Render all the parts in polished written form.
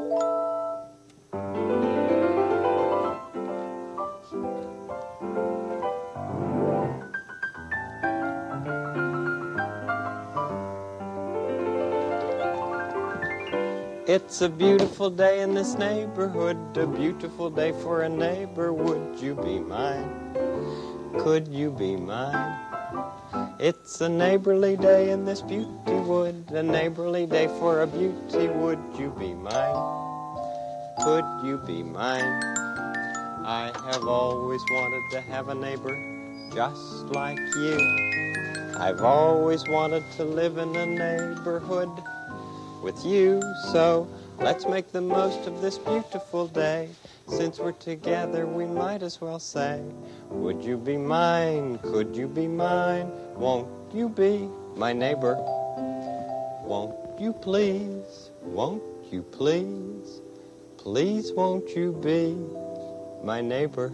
It's a beautiful day in this neighborhood, a beautiful day for a neighbor. Would you be mine? Could you be mine? It's a neighborly day in this beauty wood, a neighborly day for a beauty. Would you be mine? Could you be mine? I have always wanted to have a neighbor just like you. I've always wanted to live in a neighborhood with you, so let's make the most of this beautiful day. Since we're together, we might as well say, would you be mine? Could you be mine? Won't you be my neighbor? Won't you please? Won't you please? Please won't you be my neighbor?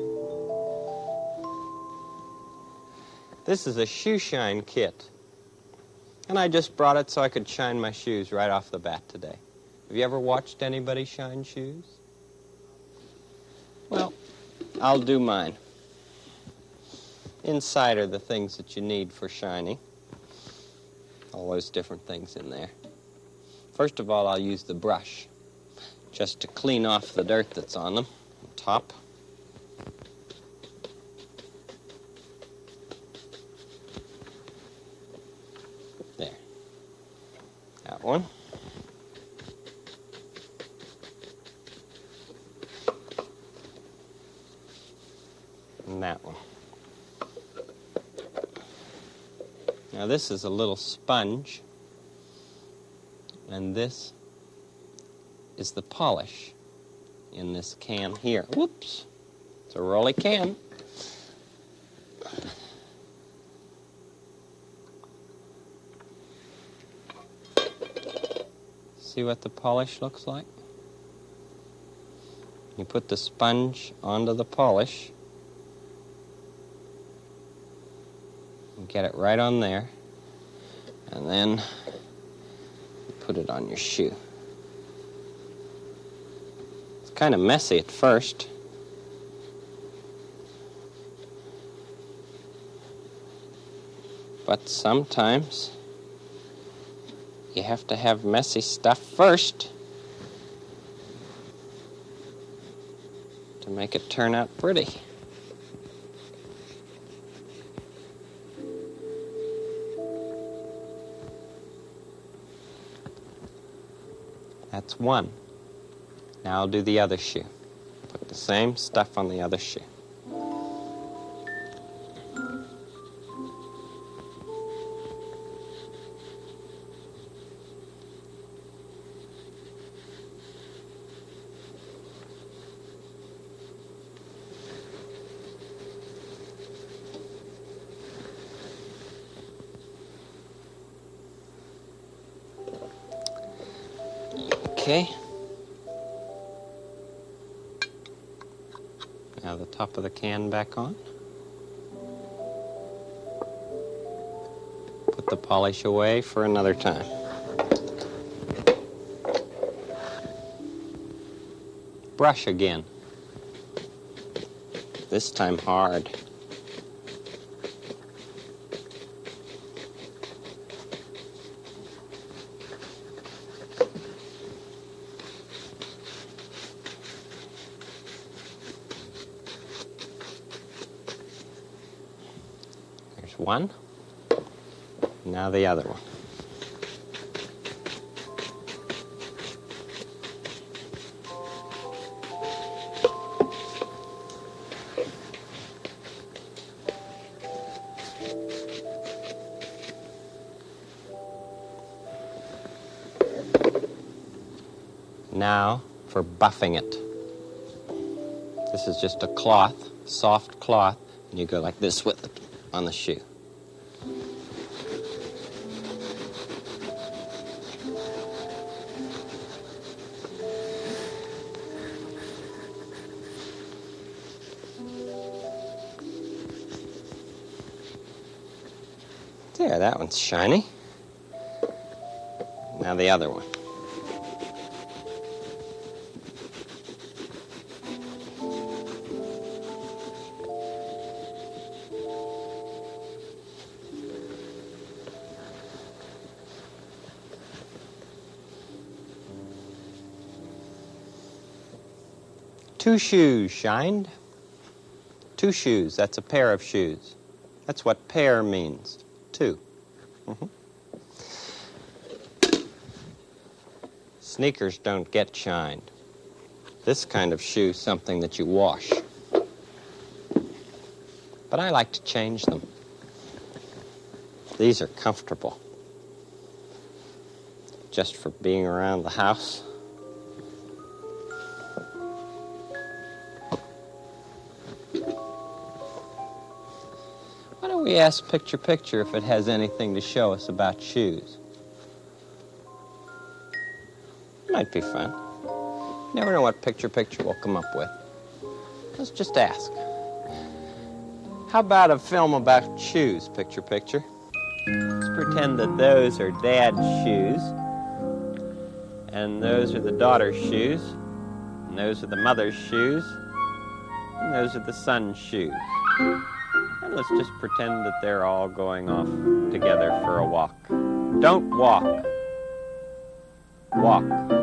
This is a shoe shine kit. And I just brought it so I could shine my shoes right off the bat today. Have you ever watched anybody shine shoes? Well, I'll do mine. Inside are the things that you need for shining. All those different things in there. First of all, I'll use the brush just to clean off the dirt that's on them, on top. That one. And that one. Now this is a little sponge, and this is the polish in this can here. Whoops, it's a rolly can. See what the polish looks like? You put the sponge onto the polish. And get it right on there. And then you put it on your shoe. It's kind of messy at first. But sometimes you have to have messy stuff first to make it turn out pretty. That's one. Now I'll do the other shoe. Put the same stuff on the other shoe. Okay. Now the top of the can back on. Put the polish away for another time. Brush again. This time hard. One. Now the other one. Now for buffing it. This is just a cloth, soft cloth, and you go like this with it on the shoe. There, that one's shiny. Now the other one. Two shoes shined. Two shoes, that's a pair of shoes. That's what pair means, two. Sneakers don't get shined. This kind of shoe's something that you wash. But I like to change them. These are comfortable. Just for being around the house. Why don't we ask Picture Picture if it has anything to show us about shoes? Might be fun. Never know what Picture Picture will come up with. Let's just ask. How about a film about shoes, Picture Picture? Let's pretend that those are Dad's shoes, and those are the daughter's shoes, and those are the mother's shoes, and those are the son's shoes. And let's just pretend that they're all going off together for a walk. Don't walk. Walk.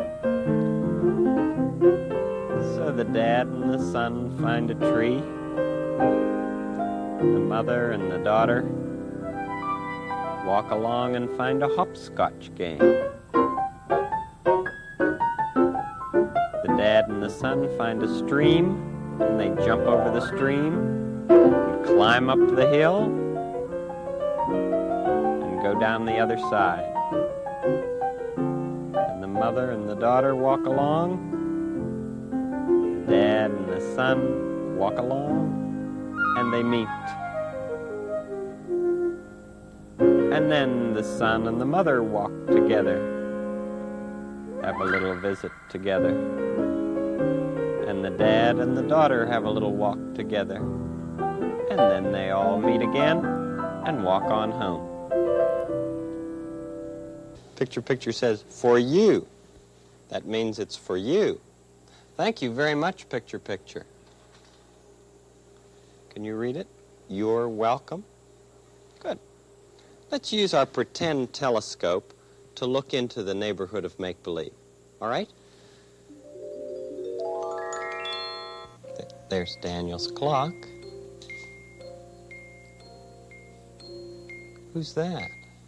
So the dad and the son find a tree. The mother and the daughter walk along and find a hopscotch game. The dad and the son find a stream, and they jump over the stream and climb up the hill and go down the other side. And the mother and the daughter walk along. The dad and the son walk along, and they meet. And then the son and the mother walk together, have a little visit together. And the dad and the daughter have a little walk together. And then they all meet again and walk on home. Picture Picture says, for you. That means it's for you. Thank you very much, Picture Picture. Can you read it? You're welcome. Good. Let's use our pretend telescope to look into the neighborhood of make-believe. All right? There's Daniel's clock. Who's that?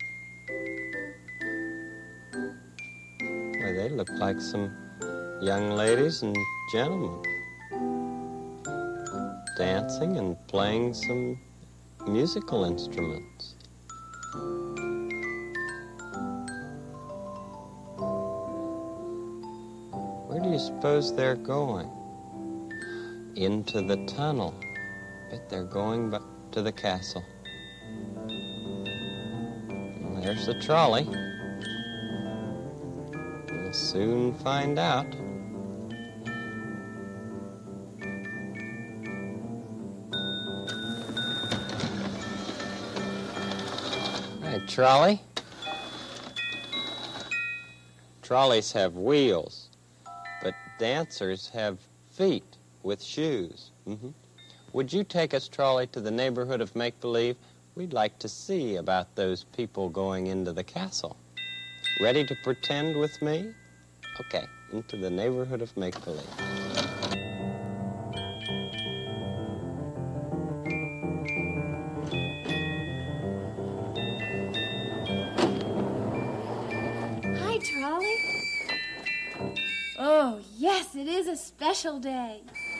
Why, they look like some young ladies and gentlemen dancing and playing some musical instruments. Where do you suppose they're going? Into the tunnel. Bet they're going back to the castle. And there's the trolley. We'll soon find out. Trolley. Trolleys have wheels, but dancers have feet with shoes. Would you take us, Trolley, to the neighborhood of make-believe? We'd like to see about those people going into the castle. Ready to pretend with me? Okay, into the neighborhood of make-believe. Oh, yes, it is a special day.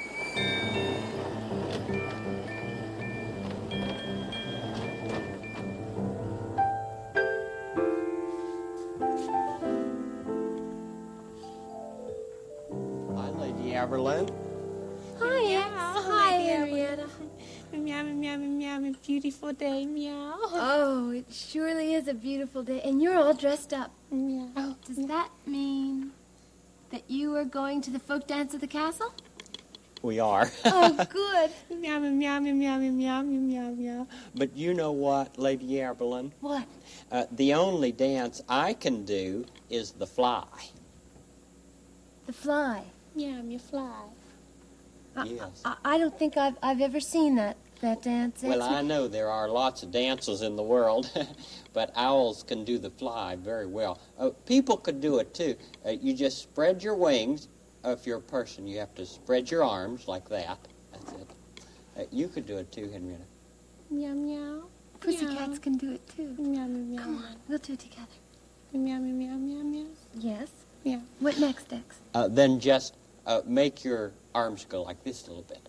Hi, Lady Aberlin. Hi, Hi, Henrietta. Meow, meow, meow, meow, beautiful day, meow. Oh, it surely is a beautiful day, and you're all dressed up. Meow. Does that mean that you are going to the folk dance at the castle? We are. Oh, good. Meow, meow, meow, meow, meow, meow, meow. But you know what, Lady Aberlin? What? The only dance I can do is the fly. The fly. Meow, meow, fly. Yes. I don't think I've ever seen that dance. Well, I know there are lots of dances in the world, but owls can do the fly very well. People could do it, too. You just spread your wings if you're a person, you have to spread your arms like that. That's it. You could do it too, Henrietta. Meow, meow. Pussycats can do it too. Meow, meow, meow. Come on, we'll do it together. Meow, meow, meow, meow, meow. Yes. Meow. What next, X? Then just make your arms go like this a little bit.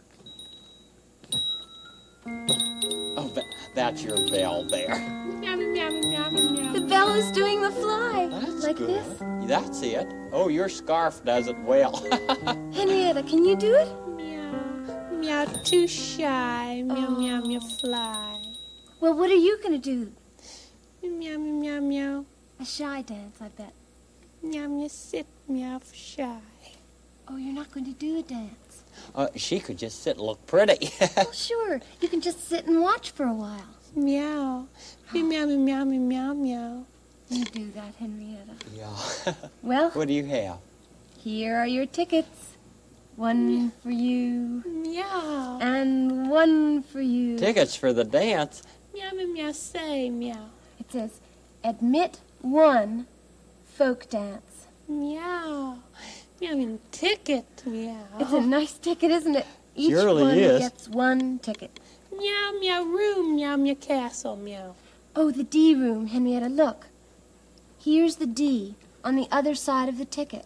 Oh, that's your bell there. Meow, meow, meow, meow, The meow. bell is doing the fly. That's like good. this. That's it. Oh, your scarf does it well. Henrietta, can you do it? Meow. Meow, too shy. Meow, meow, meow, fly. Well, what are you going to do? Meow, meow, meow, meow. A shy dance, I bet. Meow, meow, sit. Meow, shy. Oh, you're not going to do a dance. She could just sit and look pretty. Well, sure. You can just sit and watch for a while. Meow. Meow, meow, meow, meow, meow, meow. You do that, Henrietta. Yeah. Well, What do you have? here are your tickets. One for you, Meow. and one for you. Tickets for the dance. Meow, meow, meow, say meow. It says, admit one folk dance. Meow. Meow, meow, ticket. Meow. It's a nice ticket, isn't it? Each Surely one is. gets one ticket. Meow, meow, room. Meow, meow, castle. Meow. Oh, the D room, Henrietta, look. Here's the D on the other side of the ticket.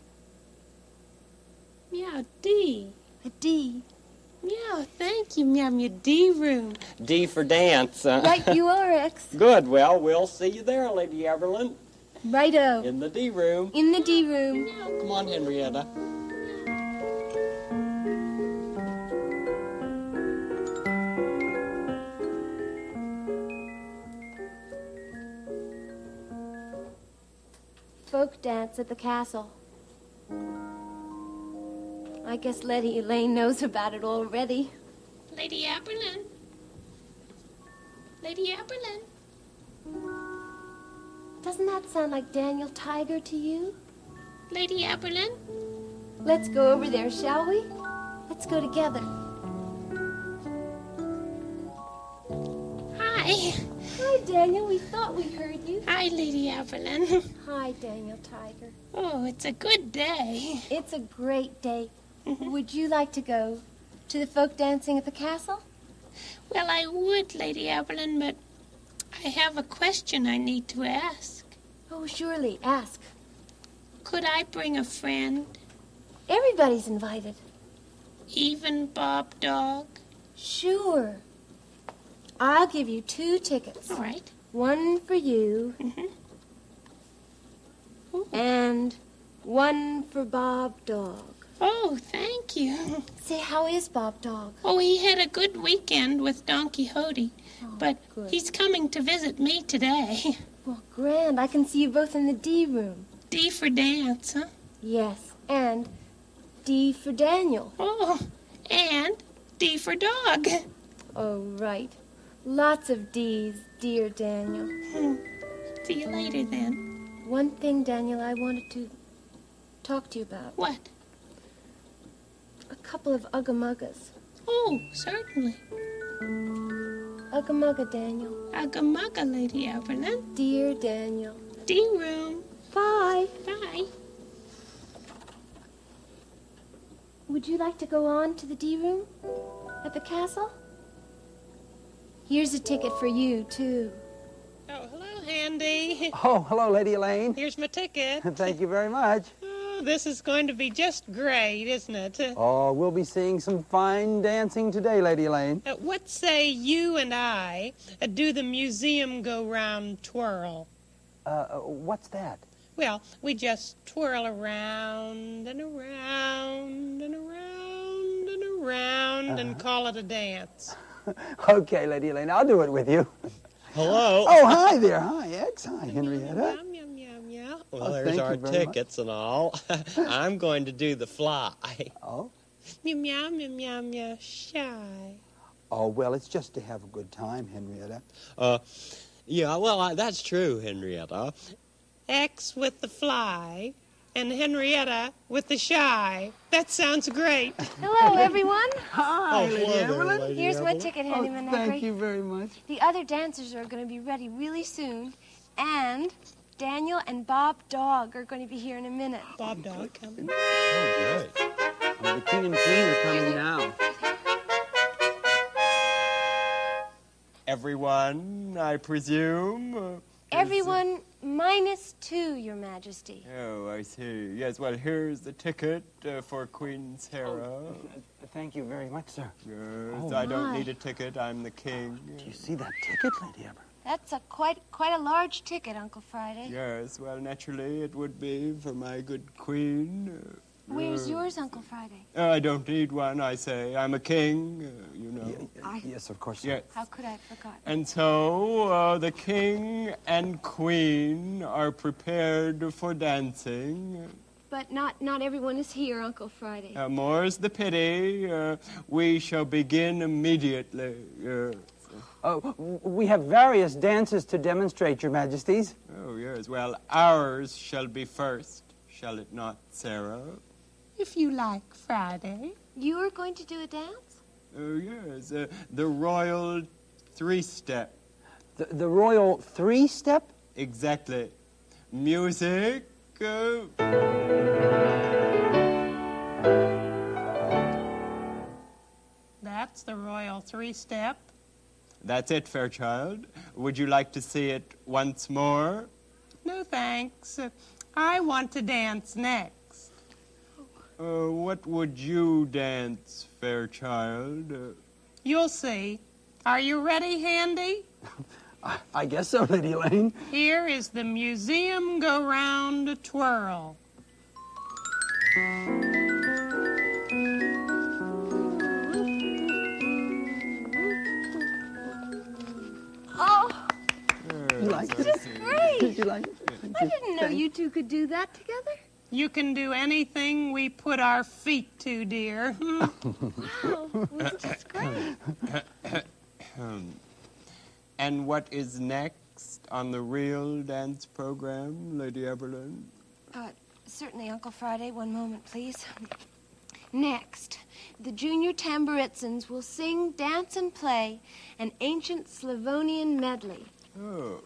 Meow, D. A D. Meow, thank you. Meow, meow, D room. D for dance. Right you are, X. Good. Well, we'll see you there, Lady Eberlin, Righto. in the D room. In the D room. Come on, Henrietta. Folk dance at the castle. I guess Lady Elaine knows about it already. Lady Aberlin. Lady Aberlin. Doesn't that sound like Daniel Tiger to you? Lady Aberlin. Let's go over there, shall we? Let's go together. Hi. Hi, Daniel. We thought we heard you. Hi, Lady Aberlin. Hi, Daniel Tiger. Oh, it's a good day. It's a great day. Would you like to go to the folk dancing at the castle? Well, I would, Lady Aberlin, but I have a question I need to ask. Oh, surely. Ask. Could I bring a friend? Everybody's invited. Even Bob Dog? Sure. I'll give you 2 tickets. All right. One for you and one for Bob Dog. Oh, thank you. Say, how is Bob Dog? Oh, he had a good weekend with Don Quixote, but good. he's coming to visit me today. Well, grand. I can see you both in the D room. D for dance, huh? Yes, and D for Daniel. Oh, and D for dog. Oh, right. Lots of D's, dear Daniel. See you later, then. One thing, Daniel, I wanted to talk to you about. What? A couple of Ugga-Muggas. Oh, certainly. Ugga-Mugga, Daniel. Ugga-mugga, Lady Aberlin. Dear Daniel. D-room. Bye. Bye. Would you like to go on to the D room at the castle? Here's a ticket for you, too. Oh, hello, Handy. Oh, hello, Lady Elaine. Here's my ticket. Thank you very much. Oh, this is going to be just great, isn't it? Oh, we'll be seeing some fine dancing today, Lady Elaine. What say you and I do the museum go-round twirl? What's that? Well, we just twirl around and around and around and around and call it a dance. Okay, Lady Elaine, I'll do it with you. Hello. Oh, hi there. Hi, X. Hi, Henrietta. Meow, meow, meow, meow. Well, Oh, there's thank our you very much. tickets and all. I'm going to do the fly. Oh? Meow, meow, meow, meow, meow, shy. Oh, well, it's just to have a good time, Henrietta. Yeah, well, that's true, Henrietta. X with the fly and Henrietta with the shy. That sounds great. Hello, everyone. Hi, Lady Eberlin. Lady Here's my Eberlin. ticket, Oh, Handyman thank Henry. you very much. The other dancers are going to be ready really soon, and Daniel and Bob Dog are going to be here in a minute. Bob Dog coming. Oh, good. Oh, the king and queen are coming now. Everyone, I presume? Everyone minus 2, Your Majesty. Oh, I see. Yes, well, here's the ticket for Queen Sarah. Thank you very much, sir. Yes, Oh, I don't my. need a ticket. I'm the king. Do you see that ticket, Lady Eberlin? That's quite a large ticket, Uncle Friday. Yes, well, naturally, it would be for my good queen. Where's yours, Uncle Friday? I don't need one, I say. I'm a king, you know. Yes, of course, sir. Yes. How could I have forgotten? And so the king and queen are prepared for dancing. But not everyone is here, Uncle Friday. More's the pity. We shall begin immediately. Oh, we have various dances to demonstrate, Your Majesties. Oh, yes. Well, ours shall be first, shall it not, Sarah? If you like, Friday. You are going to do a dance? Oh, yes. The royal three-step. The royal three-step? Exactly. Music. That's the royal three-step. That's it, Fairchild. Would you like to see it once more? No, thanks. I want to dance next. What would you dance, Fairchild? You'll see. Are you ready, Handy? I guess so, Lady Elaine. Here is the museum go-round twirl. Oh, You like it? this is great. Did you like it? I didn't know you two could do that together. You can do anything we put our feet to, dear. Wow, it's just great. And what is next on the real dance program, Lady Eberlin? Certainly, Uncle Friday. One moment, please. Next, the junior Tamburitzins will sing, dance, and play an ancient Slavonian medley. Oh.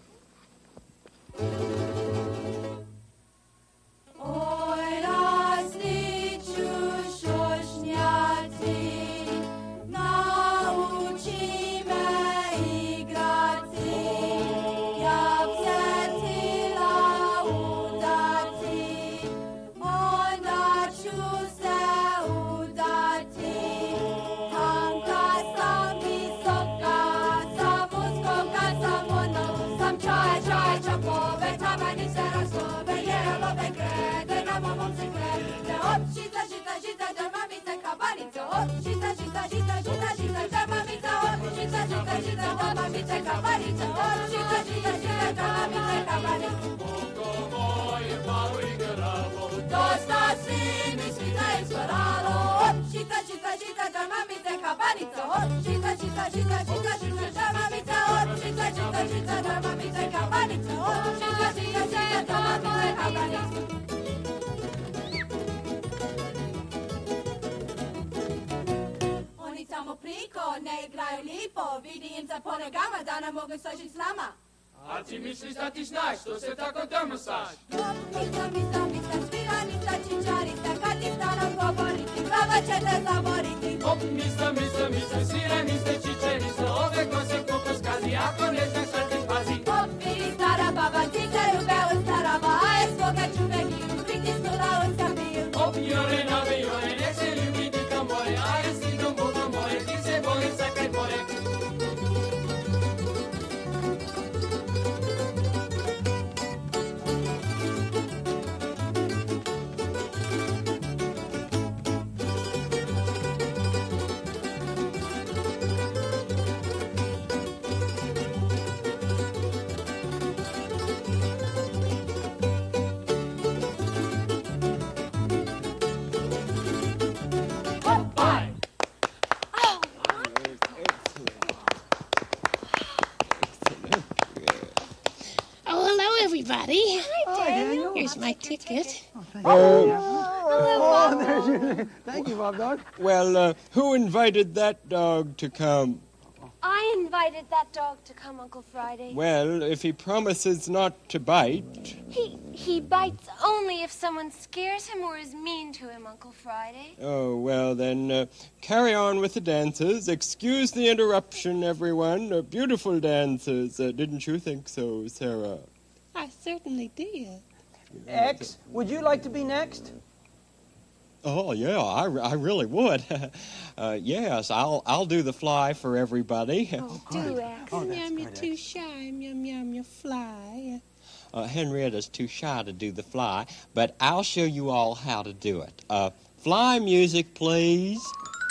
Oni tamo priko ne igraju lipo, vidi im za ponegama da ne mogu složiti s nama. A ti misliš da ti znaš, što se tako drmsaš? Mista, sviranica, čičarica, kad ti stanom govoriti, glava će te zaboriti. Mista, sviranice, čičerice, ove kose kupo skazi, ako ne znaš šta ti pazi. Vidi stara baba, ti se ljube u starava, a je svoga čuvek i pritisnula u skapiju. Jore, nek se ljubi dika moje, a je sinom Boga moje, ti se boli sakaj moje. Oh, hello, everybody. Hi, Daniel. Here's my ticket. Oh, there's your... Thank you, Bob Dog. Well, who invited that dog to come? I invited that dog to come, Uncle Friday. Well, if he promises not to bite. He bites only if someone scares him or is mean to him, Uncle Friday. Oh, well, then, carry on with the dances. Excuse the interruption, everyone. Beautiful dances. Didn't you think so, Sarah? I certainly did. X, would you like to be next? Oh, yeah, I really would. Yes, I'll do the fly for everybody. Oh, do, X. Meow, you're too shy. Meow, meow, you fly. Henrietta's too shy to do the fly, but I'll show you all how to do it. Fly music, please.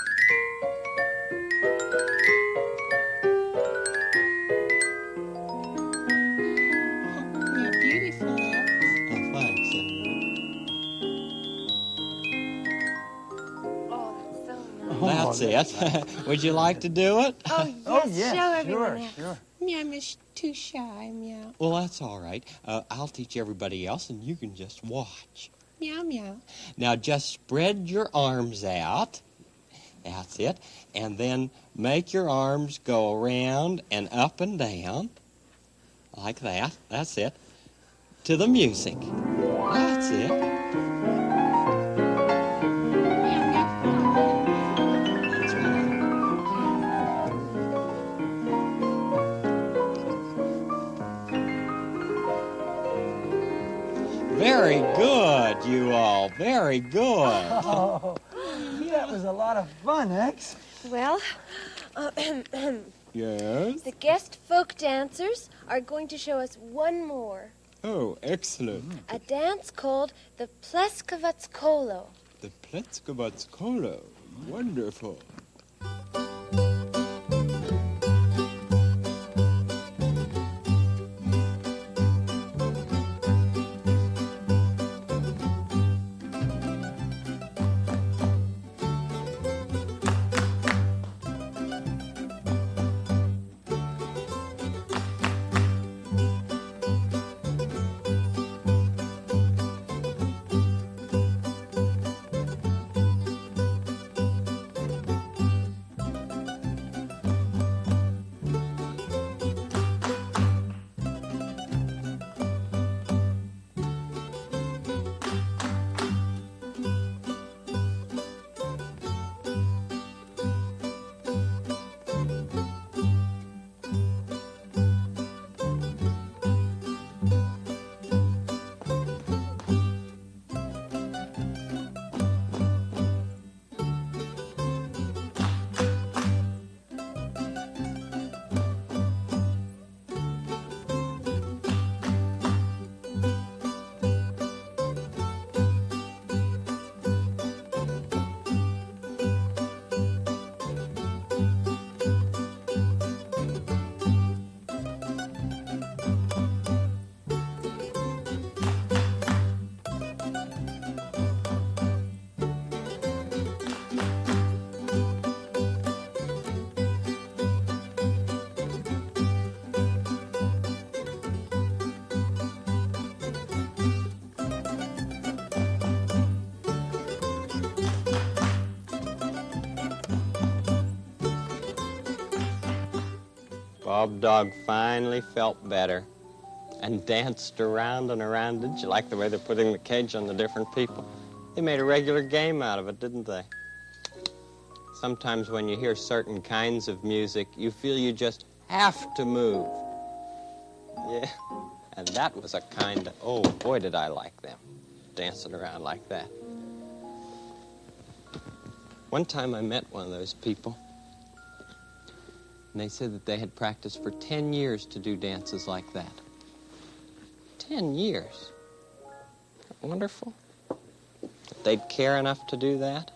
You're beautiful. Oh, thanks. Oh, that's so nice. That's it. Would you like to do it? Oh, yes, show everyone X. Sure. Meow, you're too shy. Meow. Well, that's all right. I'll teach everybody else, and you can just watch. Meow, meow. Now, just spread your arms out. That's it. And then make your arms go around and up and down. Like that. That's it. To the music. That's it. That's right. Very good, you all. Very good. Oh, that was a lot of fun, X. Well, Yes? the guest folk dancers are going to show us one more. Oh, excellent. A dance called the Pleskovatskolo. The Pleskovatskolo. Wonderful. Bob Dog finally felt better and danced around and around. Didn't you like the way they're putting the cage on the different people? They made a regular game out of it, didn't they? Sometimes when you hear certain kinds of music, you feel you just have to move. Yeah, and that was a kind of, oh, boy, did I like them, dancing around like that. One time I met one of those people, and they said that they had practiced for 10 years to do dances like that. 10 years. Isn't that wonderful? That they'd care enough to do that.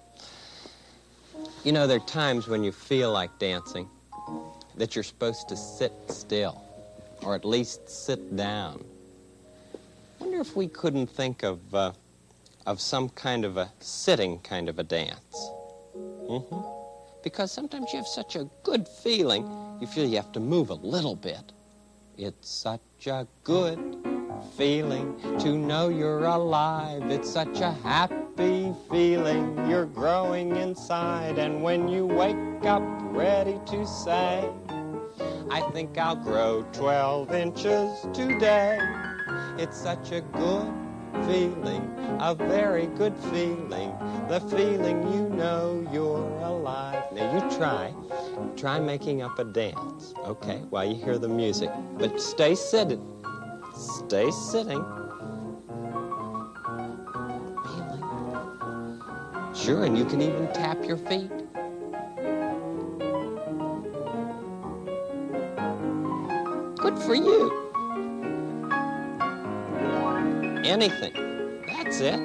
You know, there are times when you feel like dancing that you're supposed to sit still, or at least sit down. Wonder if we couldn't think of some kind of a sitting kind of a dance. Because sometimes you have such a good feeling, you feel you have to move a little bit. It's such a good feeling to know you're alive. It's such a happy happy feeling you're growing inside. And when you wake up ready to say, I think I'll grow 12 inches today. It's such a good feeling, a very good feeling, the feeling you know you're alive. Now you try making up a dance, okay, while you hear the music. But stay sitting. Feeling. Sure, and you can even tap your feet. Good for you. Anything. That's it.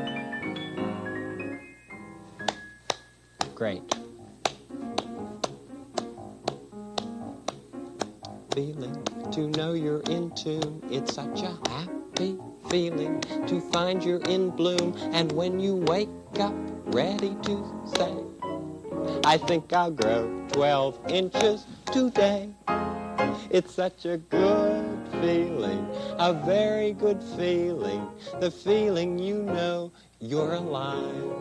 Great. Feeling to know you're in tune. It's such a happy feeling to find you're in bloom. And when you wake up ready to say, I think I'll grow 12 inches today. It's such a good feeling, a very good feeling, the feeling you know you're alive.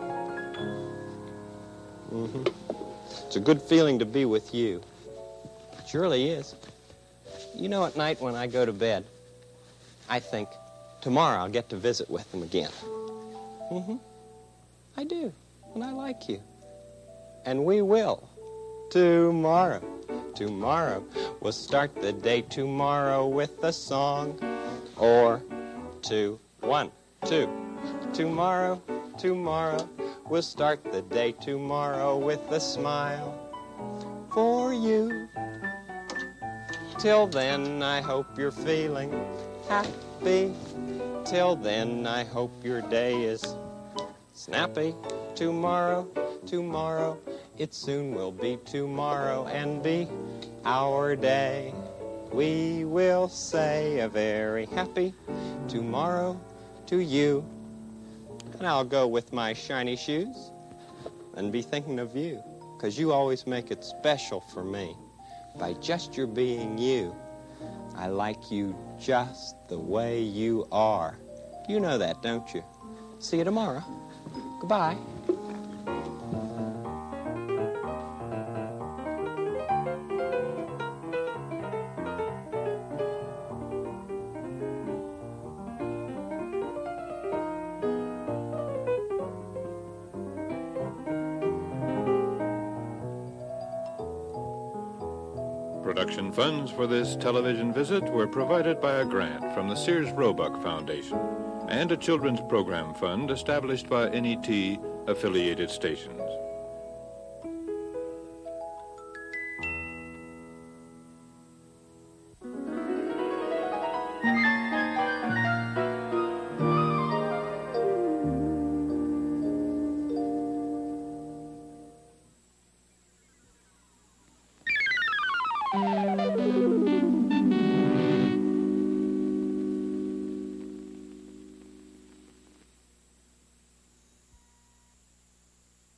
It's a good feeling to be with you. It surely is. You know, at night when I go to bed, I think, tomorrow I'll get to visit with them again. I do, and I like you. And we will. Tomorrow. Tomorrow. We'll start the day tomorrow with a song. Or 2, 1, 2. Tomorrow, tomorrow. We'll start the day tomorrow with a smile for you. Till then, I hope you're feeling happy. Till then, I hope your day is snappy. Tomorrow, tomorrow. It soon will be tomorrow and be our day. We will say a very happy tomorrow to you. And I'll go with my shiny shoes and be thinking of you, 'cause you always make it special for me. By just your being you, I like you just the way you are. You know that, don't you? See you tomorrow. Goodbye. Production funds for this television visit were provided by a grant from the Sears Roebuck Foundation and a children's program fund established by NET affiliated stations.